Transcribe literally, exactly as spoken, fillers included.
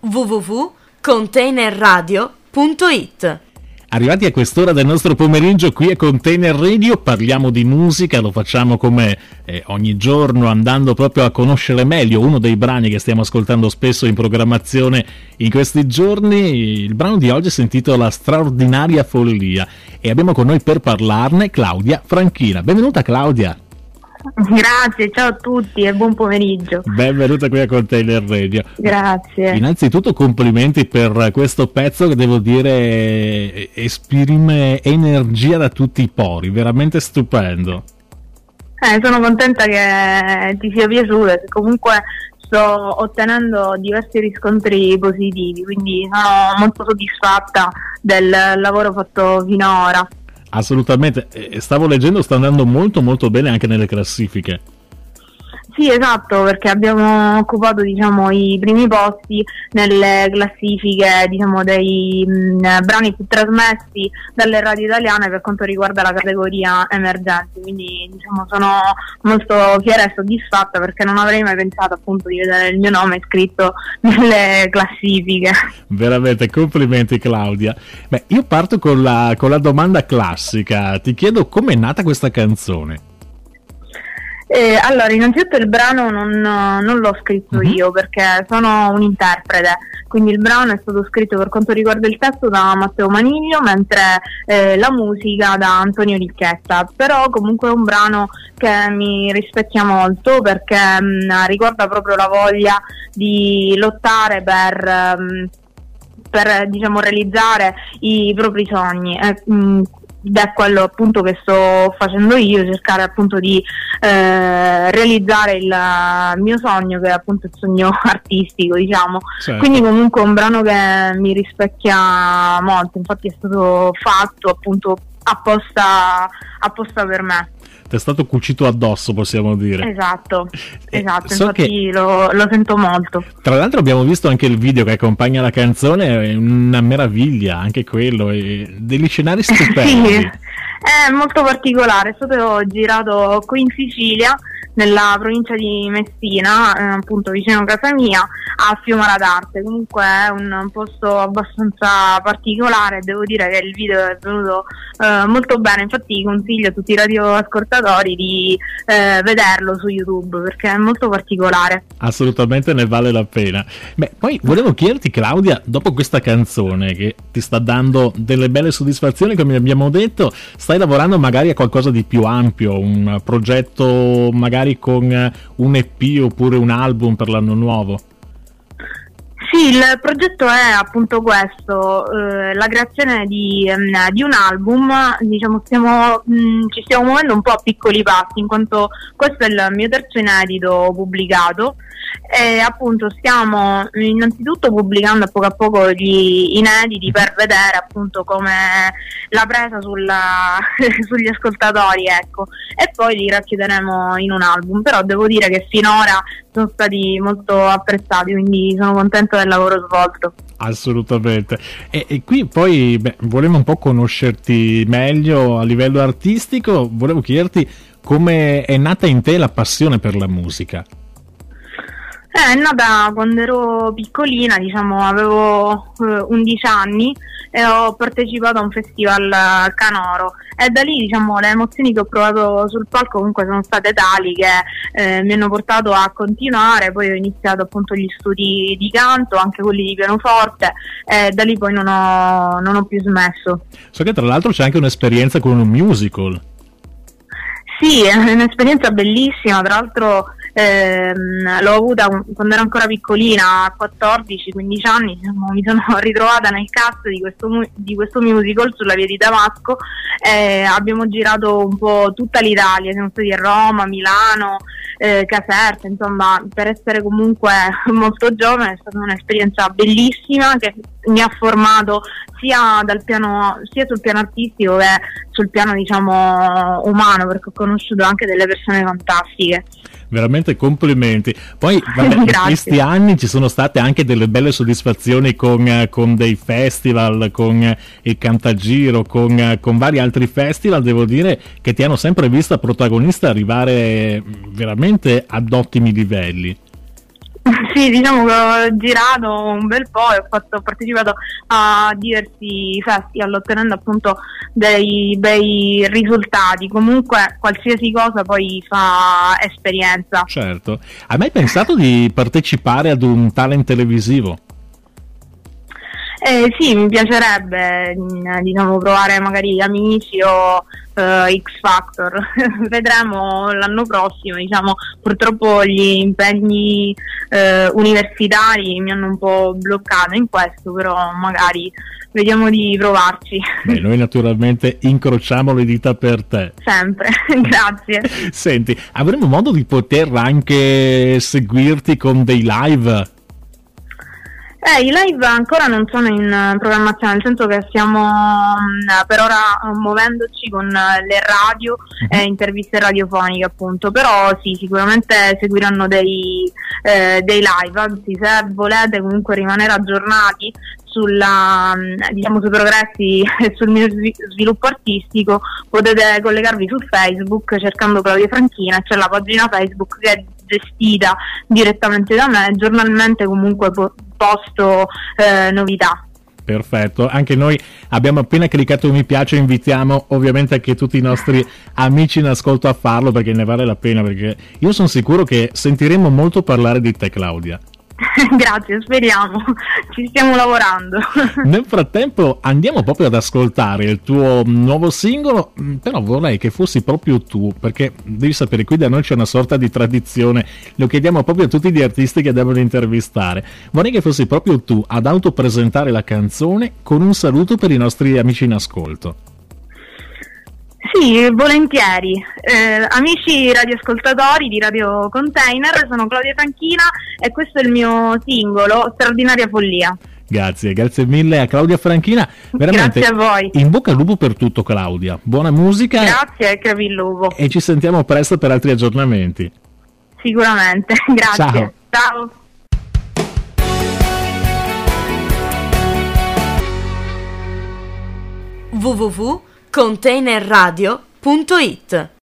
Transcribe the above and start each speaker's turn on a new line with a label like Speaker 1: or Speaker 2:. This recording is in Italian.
Speaker 1: w w w punto container radio punto it.
Speaker 2: Arrivati a quest'ora del nostro pomeriggio qui a Container Radio parliamo di musica, lo facciamo come eh, ogni giorno andando proprio a conoscere meglio uno dei brani che stiamo ascoltando spesso in programmazione in questi giorni. Il brano di oggi si intitola Straordinaria Follia e abbiamo con noi per parlarne Claudia Franchina. Benvenuta Claudia.
Speaker 3: Grazie, ciao a tutti e buon pomeriggio.
Speaker 2: Benvenuta qui a Container Radio.
Speaker 3: Grazie.
Speaker 2: Innanzitutto complimenti per questo pezzo che devo dire esprime energia da tutti i pori, veramente stupendo.
Speaker 3: Eh, sono contenta che ti sia piaciuto, comunque sto ottenendo diversi riscontri positivi, quindi sono molto soddisfatta del lavoro fatto finora.
Speaker 2: Assolutamente, stavo leggendo, sta andando molto molto bene anche nelle classifiche.
Speaker 3: Sì, esatto, perché abbiamo occupato, diciamo, i primi posti nelle classifiche, diciamo, dei mh, brani più trasmessi dalle radio italiane per quanto riguarda la categoria emergenti, quindi diciamo sono molto fiera e soddisfatta perché non avrei mai pensato appunto di vedere il mio nome scritto nelle classifiche.
Speaker 2: Veramente, complimenti Claudia. Beh, io parto con la, con la domanda classica, ti chiedo com'è nata questa canzone?
Speaker 3: Eh, allora, innanzitutto il brano non, non l'ho scritto mm-hmm. io perché sono un interprete, quindi il brano è stato scritto per quanto riguarda il testo da Matteo Maniglio, mentre eh, la musica da Antonio Ricchetta, però comunque è un brano che mi rispecchia molto perché mh, ricorda proprio la voglia di lottare per, mh, per diciamo realizzare i propri sogni. Eh, mh, ed è quello appunto che sto facendo io, cercare appunto di eh, realizzare il mio sogno, che è appunto il sogno artistico, diciamo. Certo. Quindi comunque è un brano che mi rispecchia molto, infatti è stato fatto appunto apposta, apposta per me.
Speaker 2: Ti è stato cucito addosso, possiamo dire.
Speaker 3: Esatto,
Speaker 2: eh,
Speaker 3: esatto,
Speaker 2: so
Speaker 3: infatti
Speaker 2: che...
Speaker 3: lo, lo sento molto.
Speaker 2: Tra l'altro abbiamo visto anche il video che accompagna la canzone, è una meraviglia anche quello, è degli scenari stupendi.
Speaker 3: Sì, è molto particolare, è stato girato qui in Sicilia, nella provincia di Messina, eh, appunto vicino a casa mia, a Fiumara d'Arte. Comunque è un posto abbastanza particolare, devo dire che il video è venuto eh, molto bene, infatti consiglio a tutti i radioascoltatori di eh, vederlo su YouTube perché è molto particolare.
Speaker 2: Assolutamente ne vale la pena. Beh, poi volevo chiederti Claudia, dopo questa canzone che ti sta dando delle belle soddisfazioni come abbiamo detto, stai lavorando magari a qualcosa di più ampio, un progetto magari con un E P oppure un album per l'anno nuovo?
Speaker 3: Sì, il progetto è appunto questo, eh, la creazione di, um, di un album. Diciamo stiamo, mh, ci stiamo muovendo un po' a piccoli passi, in quanto questo è il mio terzo inedito pubblicato e appunto stiamo innanzitutto pubblicando a poco a poco gli inediti per vedere appunto come la presa sulla, sugli ascoltatori, ecco, e poi li racchiuderemo in un album, però devo dire che finora sono stati molto apprezzati, quindi sono contento del lavoro svolto.
Speaker 2: Assolutamente. E, e qui poi beh, volevo un po' conoscerti meglio a livello artistico, volevo chiederti come è nata in te la passione per la musica.
Speaker 3: Eh, è nata quando ero piccolina, diciamo avevo eh, undici anni e ho partecipato a un festival canoro e da lì diciamo le emozioni che ho provato sul palco comunque sono state tali che eh, mi hanno portato a continuare. Poi ho iniziato appunto gli studi di canto, anche quelli di pianoforte, e da lì poi non ho, non ho più smesso.
Speaker 2: So che tra l'altro c'è anche un'esperienza con un musical.
Speaker 3: Sì, è un'esperienza bellissima, tra l'altro ehm, l'ho avuta quando ero ancora piccolina, a quattordici quindici anni, diciamo, mi sono ritrovata nel cast di questo, di questo musical sulla via di Damasco e abbiamo girato un po' tutta l'Italia, siamo stati a Roma, Milano, eh, Caserta, insomma, per essere comunque molto giovane è stata un'esperienza bellissima che mi ha formato sia dal piano, sia sul piano artistico che sul piano diciamo umano, perché ho conosciuto anche delle persone fantastiche.
Speaker 2: Veramente complimenti. Poi vabbè, in questi anni ci sono state anche delle belle soddisfazioni con, con dei festival, con il Cantagiro, con, con vari altri festival. Devo dire che ti hanno sempre vista protagonista arrivare veramente ad ottimi livelli.
Speaker 3: Sì, diciamo che ho girato un bel po' e ho, fatto, ho partecipato a diversi festival ottenendo appunto dei bei risultati. Comunque qualsiasi cosa poi fa esperienza.
Speaker 2: Certo. Hai mai pensato di partecipare ad un talent televisivo?
Speaker 3: Eh, sì, mi piacerebbe mh, diciamo provare magari Amici o eh, X Factor. Vedremo l'anno prossimo, diciamo, purtroppo gli impegni eh, universitari mi hanno un po' bloccato in questo, però magari vediamo di provarci.
Speaker 2: Beh, noi naturalmente incrociamo le dita per te.
Speaker 3: Sempre, grazie.
Speaker 2: Senti, avremo modo di poter anche seguirti con dei live?
Speaker 3: Eh, i live ancora non sono in uh, programmazione, nel senso che stiamo um, per ora uh, muovendoci con uh, le radio e uh-huh. interviste radiofoniche appunto, però sì, sicuramente seguiranno dei, eh, dei live, anzi se volete comunque rimanere aggiornati sulla, diciamo, sui progressi e sul mio sviluppo artistico potete collegarvi su Facebook cercando Claudia Franchina, c'è la pagina Facebook che è gestita direttamente da me, giornalmente comunque posto eh, novità.
Speaker 2: Perfetto, anche noi abbiamo appena cliccato mi piace, invitiamo ovviamente anche tutti i nostri amici in ascolto a farlo perché ne vale la pena, perché io sono sicuro che sentiremo molto parlare di te, Claudia.
Speaker 3: Grazie, speriamo, ci stiamo lavorando.
Speaker 2: Nel frattempo andiamo proprio ad ascoltare il tuo nuovo singolo, però vorrei che fossi proprio tu, perché devi sapere, qui da noi c'è una sorta di tradizione, lo chiediamo proprio a tutti gli artisti che devono intervistare. Vorrei che fossi proprio tu ad autopresentare la canzone con un saluto per i nostri amici in ascolto.
Speaker 3: Sì, volentieri. Eh, amici radioascoltatori di Radio Container, sono Claudia Franchina e questo è il mio singolo, Straordinaria Follia.
Speaker 2: Grazie, grazie mille a Claudia Franchina. Veramente,
Speaker 3: grazie a voi.
Speaker 2: In bocca al lupo per tutto, Claudia. Buona musica.
Speaker 3: Grazie e crepi il lupo.
Speaker 2: E ci sentiamo presto per altri aggiornamenti.
Speaker 3: Sicuramente, grazie.
Speaker 2: Ciao.
Speaker 3: Ciao.
Speaker 1: w w w punto containerradio punto it